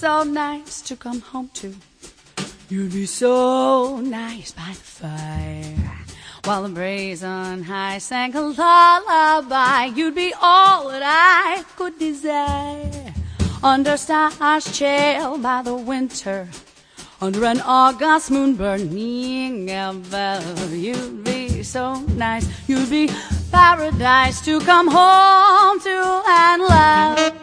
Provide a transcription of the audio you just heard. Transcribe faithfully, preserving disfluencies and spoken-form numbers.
so nice to come home to. You'd be so nice by the fire, while the brazen high sang a lullaby. You'd be all that I could desire, under stars chill by the winter, under an August moon burning above. You'd be so nice, you'd be paradise to come home to and love.